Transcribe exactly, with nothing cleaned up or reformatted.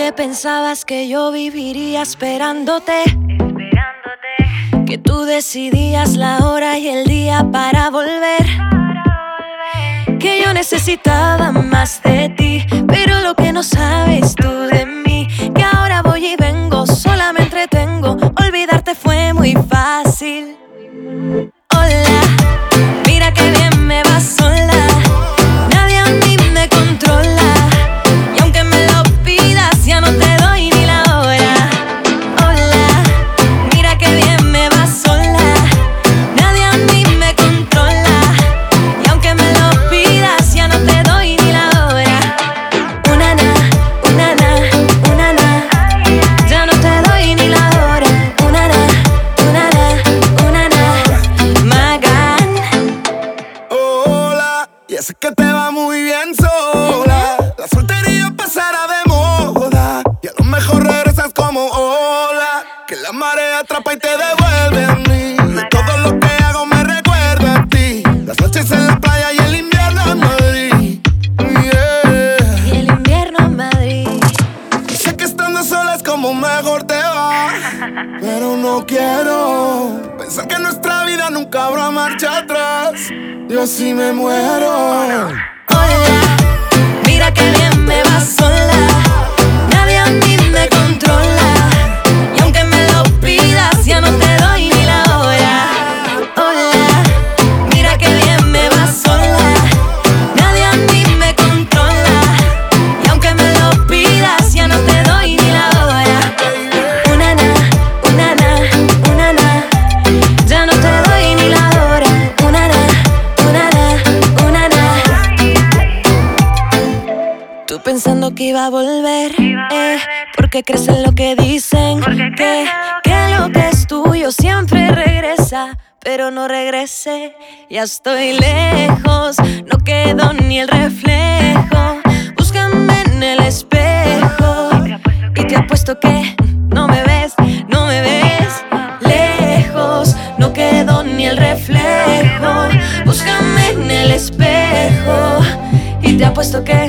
que pensabas que yo viviría esperándote, esperándote, que tú decidías la hora y el día para volver, para volver, que yo necesitaba más de ti, pero lo que no sabes tú de mí, que ahora voy y vengo, sola me entretengo, olvidarte fue muy fácil. Hola, mira que bien me va sola, nadie a mí me controla, y aunque me lo pidas ya no te doy ni la hora. Hola, mira que bien me va sola, nadie a mí me controla, y aunque me lo pidas ya no te doy ni la hora. Una na, una na, una na, ya no te doy ni la hora. Una na, una na, una na, Magan. Hola, ya sé que te va muy bien sola, la soltería pasará de moda, y a lo mejor regresas como ola, que la marea atrapa y te devuelve a mí. Y todo lo que hago me recuerda a ti, las noches en la playa y el invierno en Madrid. Yeah. Y el invierno en Madrid. Y sé que estando sola es como mejor te va, pero no quiero pensar que nuestra vida nunca habrá marcha atrás. Yo sí me muero. Hola, mira que bien me va sola, nadie a mí me controla, y aunque me lo pidas ya no te doy ni la hora. Hola, mira que bien me va sola, nadie a mí me controla, y aunque me lo pidas ya no te doy ni la hora. Una na, una na, una na, ya no te doy ni la hora. Una na, una na, una na. Tú pensando que iba a volver, eh, porque crees en lo que dicen, que, que lo que es tuyo siempre regresa, pero no regrese. Ya estoy lejos, no quedó ni el reflejo. Búscame en el espejo y te apuesto que no me ves, no me ves. Lejos, no quedó ni el reflejo. Búscame en el espejo y te apuesto que